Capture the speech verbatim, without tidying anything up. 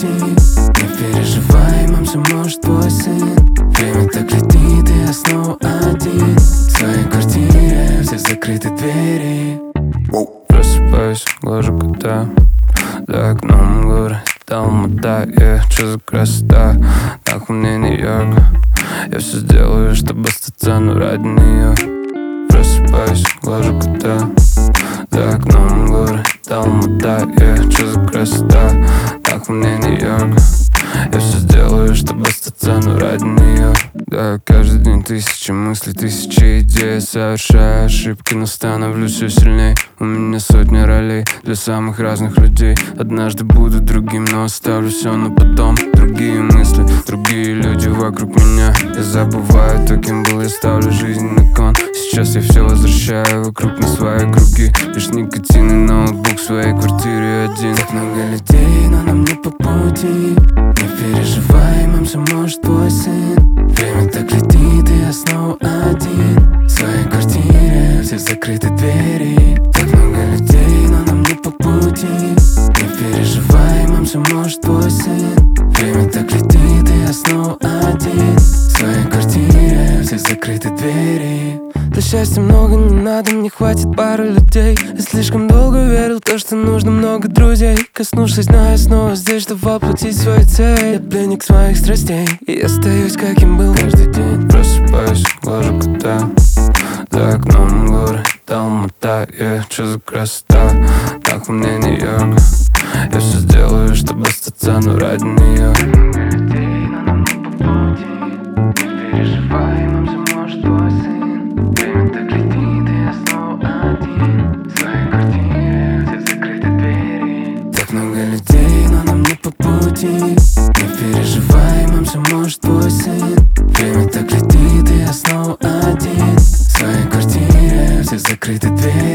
пути. Не переживай, мам, все может твой сын. Время так летит, и я снова один. В своей квартире все закрыты двери. Просыпаюсь, глажу кота. За окном горы, Алмата, yeah. Чё за красота, нахуй мне Нью-Йорк. Я все сделаю, чтобы остаться, но ради нее. Просыпаюсь, глажу кота. За окном горы, Алмата, yeah. Чё за красота, нахуй мне Нью-Йорк. Я все сделаю, чтобы остаться, но ради нее. Да, каждый день тысячи мыслей, тысячи идей. Совершаю ошибки, но становлюсь все сильней. У меня сотни ролей для самых разных людей. Однажды буду другим, но оставлю все на потом. Другие мысли, другие люди вокруг меня. Я забываю то, кем был, я ставлю жизнь на кон. Сейчас я все возвращаю вокруг на свои круги. Лишь никотин и ноутбук в своей квартире один. Так много людей, но нам не по пути. Не переживай, мам, все может твой сын. Время так летит, и я снова один. В своей квартире все закрыты двери. Так много людей, но нам не по пути. Не переживай, мам, все может твой сын. Время так летит, и я снова один. В своей квартире все закрыты двери. Для счастья много не надо, мне хватит пары людей. Я слишком долго верил в то, что нужно много друзей. Коснувшись дна, я снова здесь, чтобы воплотить свою цель. Я пленник своих страстей, и я остаюсь, каким был каждый день. Просыпаюсь, глажу кота. За окном горы, Алмата, yeah. Чё за красота, нахуй мне Нью-Йорк. Я все сделаю, чтобы остаться, но ради нее. Людей, но нам не по пути. Не переживай, мам, все может твой сын. Время так летит, и я снова один. В своей квартире все закрыты двери. Так много людей, но нам не по пути. Не переживай, мам, все может твой сын. Время так летит, и я снова один. В своей квартире все закрыты двери.